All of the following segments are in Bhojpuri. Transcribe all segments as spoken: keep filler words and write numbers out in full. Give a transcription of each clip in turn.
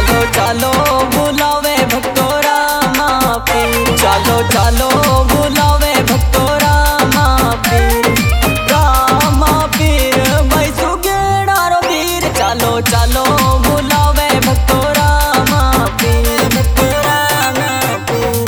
चालो चालो बुलावे भक्तो रामा पीर, चालो चालो बुलावे भक्तो रामा पीर, रामा पीर भाई सुगेड़ारो पीर। चालो चालो बुलावे भक्तो रामा पीर, भक्तो रामा पीर।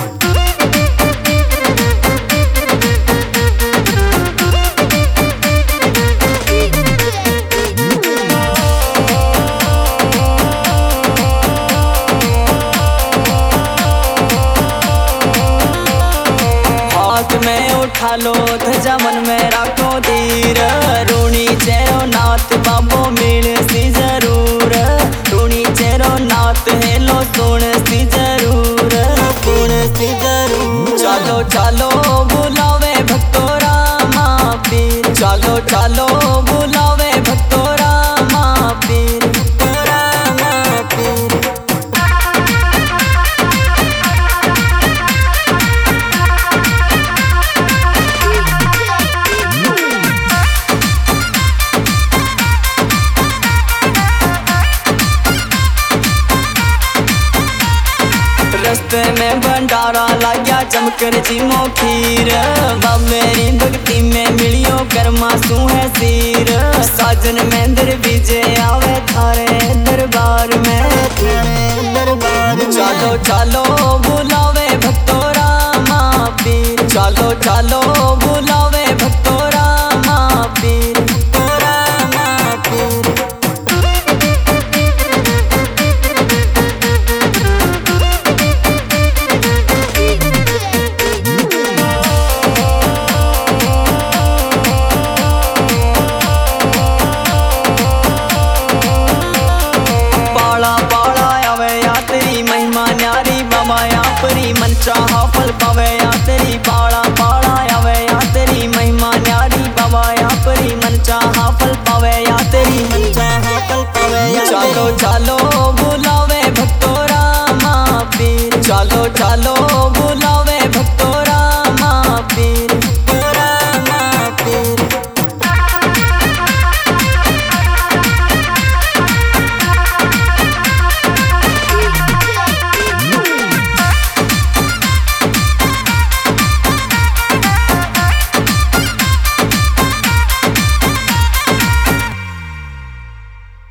हाथ में उठा लो ध्वजा मन में राखो धीर, रूणी चेरो नाथ बाबो मिल सी जरूर, रूणी चेरो नाथ हेलो सुन सी जरूर, सुन सी जरूर। चालो चालो बुलावे भक्तो रामा पीर, चालो चालो बुलावे भक्तो रामा पीर, भक्तो रामा पीर। रस्ते में भंडारा लाग्या चमकर जीमो खीर, मेरी भक्ति में मिलियो कर्मा सू है सीर। साजन में दर बीजे आवे थारे दरबार में, थारे दरबार। चालो चालो बुलावे भक्तो रामा पीर, चालो चालो बुलावे भक्तो रामा पीर, भक्तो रामा पीर। मन चाहा फल पावे या तेरी बाड़ा बाड़ा आवे या तेरी महिमा न्यारी बाबा या परी। मन चाहा फल पावे या तेरी मन चाहा फल पावे या। चालो चालो बुलावे भक्तो रामा पीर, चालो चालो बुला